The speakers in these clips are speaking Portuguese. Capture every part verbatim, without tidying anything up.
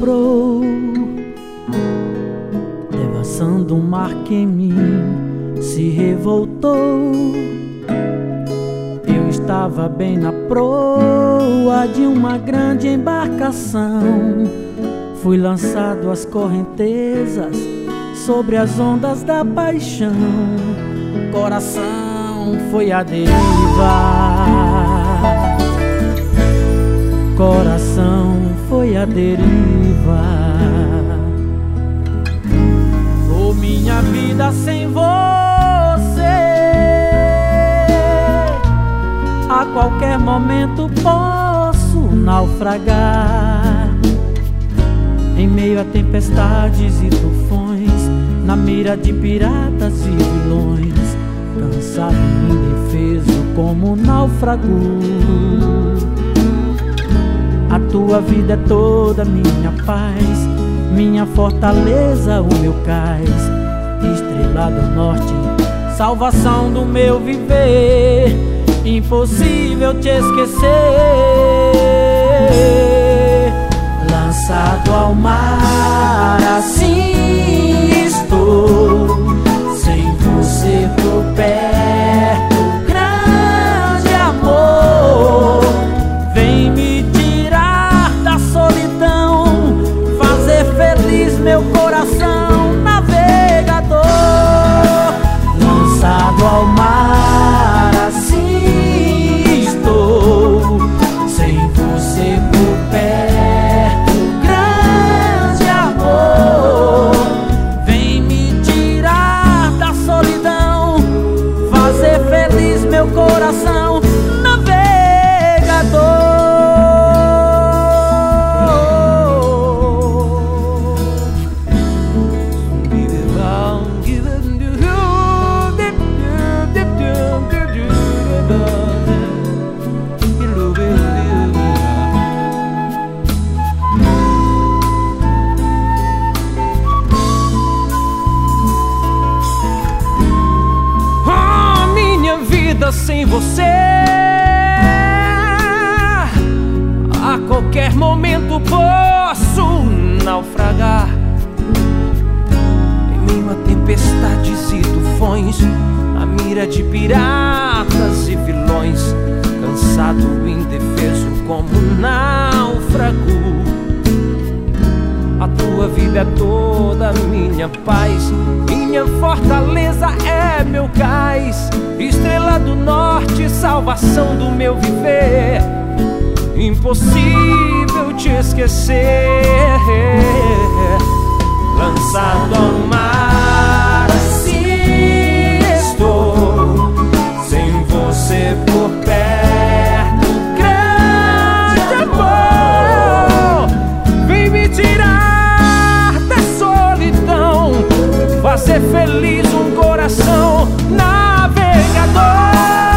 soprou, devassando um mar que em mim se revoltou. Eu estava bem na proa de uma grande embarcação, fui lançado às correntezas sobre as ondas da paixão. Coração foi a deriva, coração foi a deriva. Oh, minha vida sem você, a qualquer momento posso naufragar em meio a tempestades e tufões, na mira de piratas e vilões, cansado e indefeso como um náufrago. A tua vida é toda minha paz, minha fortaleza, o meu cais, estrela do norte, salvação do meu viver. Impossível te esquecer, lançado ao mar, assim estou, sem você por perto. Grande amor, vem me tirar da solidão, fazer feliz meu coração navegador. Lançado ao mar, assim estou, sem você por perto. Grande amor, vem me tirar da solidão, fazer feliz meu coração navegador. Sem você, a qualquer momento posso naufragar em meio a tempestades e tufões, na mira de piratas e vilões, cansado e indefeso como um náufrago. A tua vida é toda minha paz, minha fortaleza é meu cais, estrela do norte, salvação do meu viver. Impossível te esquecer, lançado ao mar, assim estou, sem você por perto. Grande amor, vem me tirar da solidão, fazer feliz um coração navegador.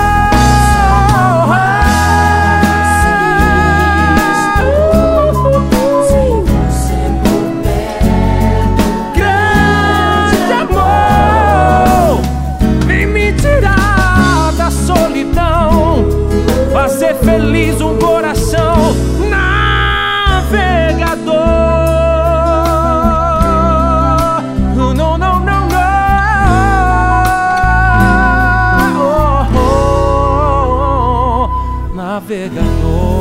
Sem você por perto. Grande amor, vem me tirar da solidão, fazer feliz um coração navegador. Navegador.